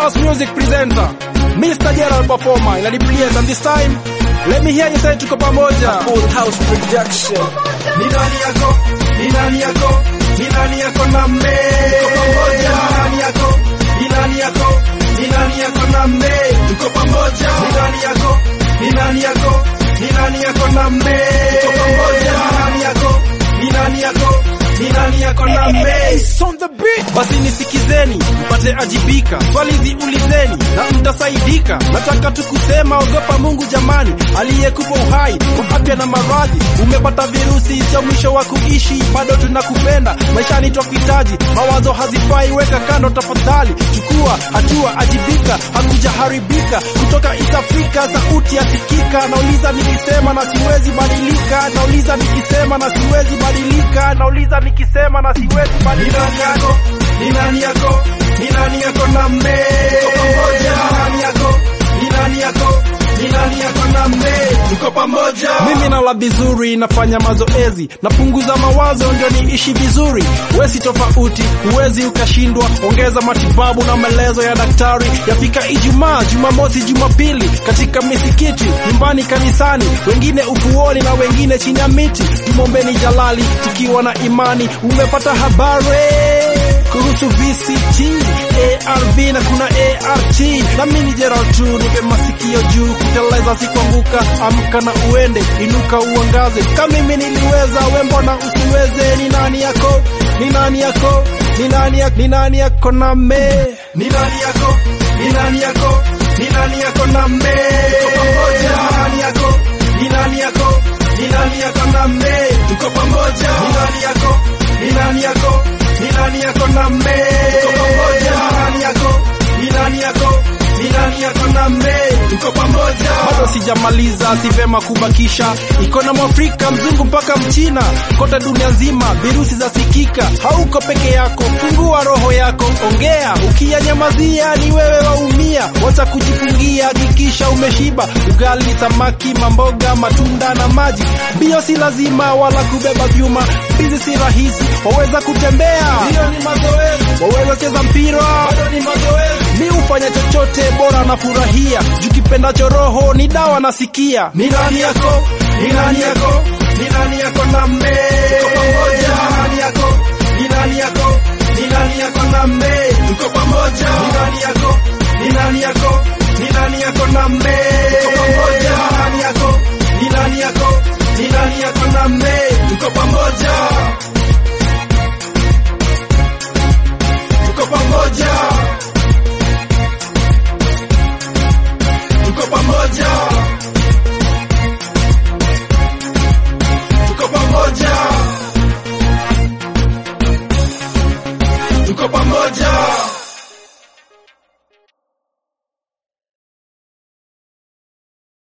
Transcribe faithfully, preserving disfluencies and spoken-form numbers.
house music presenter, Mister Gerald performer in the place, and this time let me hear you say tuko pamoja. Full house production. Ni nani yako? Ni nani yako? Ni nani yako na me? Tuko pamoja. Ni nani yako? Ni nani yako? Ni nani yako na me? Tuko pamoja. Ni nani yako? Ni nani yako? Ni nani yako na me? Tuko pamoja. Ni nani yako? Ni nani yako? Ni nani yako na me? It's on the beat. Basi nisikizeni, mpate ajibika. Swali ziulizeni na mtasaidika. Nataka tukusema ogopa Mungu jamani, aliyekupa uhai kwa afya na maradhi. Umepata virusi, sio mwisho wa kuishi, bado tunakupenda. Maisha ni tukuhitaji, mawazo hazifai, weka kando tafadhali. Chukua hatua, ajibika, hakuja haribika. Kutoka East Africa sauti yasikika. Nauliza nikisema na siwezi badilika. Nauliza nikisema na siwezi badilika. Nauliza nikisema na siwezi badilika. Ni nani yako? Ni nani yako na me? Tuko pamoja. Ni nani yako? Ni nani yako? Ni nani yako na me? Tuko pamoja. Mimi nala vizuri, nafanya mazoezi, napunguza mawazo ndio niishi vizuri. Wewe si tofauti, huwezi ukashindwa. Ongeza matibabu na maelezo ya daktari. Yafika Ijumaa, Jumamosi, Jumapili, katika misikiti, nyumbani, kanisani, wengine ufuoni na wengine chini ya miti. Tumombeni Jalali tukiwa na imani. Umepata habari kuhusu V C T, A R V na kuna A R T. Na mimi Gerald tu, nipe masikio juu, kuteleza si kuanguka. Amka na uende, inuka uangaze. Kama mimi niliweza, wewe mbona usiweze? Ni nani yako? Ni nani yako? Ni nani yako? Ni nani yako na me? Ni nani yako? Ni nani yako? Ni nani yako na me? Tuko pamoja. Ni nani yako? Ni nani yako? Ni nani yako na me? Tuko pamoja. Ni nani yako? Ni nani yako? Ni nani yako na me? Tuko pamoja. Ni nani yako? Ni nani yako? Ni nani yako na me? Tuko pamoja. Bado sijamaliza, si vema kubakisha. Iko na Mwafrika, mzungu mpaka Mchina, kote dunia nzima virusi za sikika. Hauko peke yako, fungua roho yako, ongea. Ukiyanyamazia ni wewe waumia. Wacha kujifungia, hakikisha umeshiba. Ugali, samaki, mamboga, matunda na maji. Bio si lazima wala kubeba vyuma. Bizi si rahisi, waweza kutembea, hiyo ni mazoezi. Waweza cheza mpira, bado ni mazoezi. Mi ufanya chochote bora na furahia. Jukipenda choroho ni dawa nasikia. Ni nani yako? Ni nani yako? Ni nani yako na me? Tuko pamoja. Ni nani yako? Ni nani yako? Ni nani yako na me? Tuko pamoja. Ni nani yako? Ni nani yako? Ni nani yako na me? Tuko pamoja. Ni nani yako? Ni nani yako? Ni nani yako na me? Tuko pamoja. Tuko pamoja. Tuko pamoja.